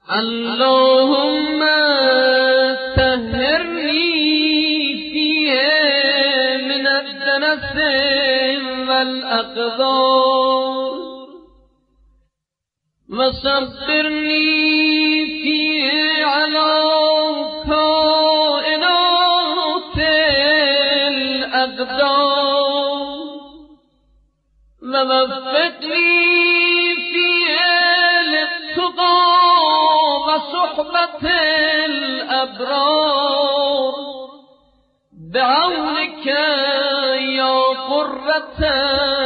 اللهم طهرني فيه من الدنس والأقذار وصبرني فيه على كائنات الأقدار ووفقني فيه للتقى وصحبة الأبرار بعونك يا قرة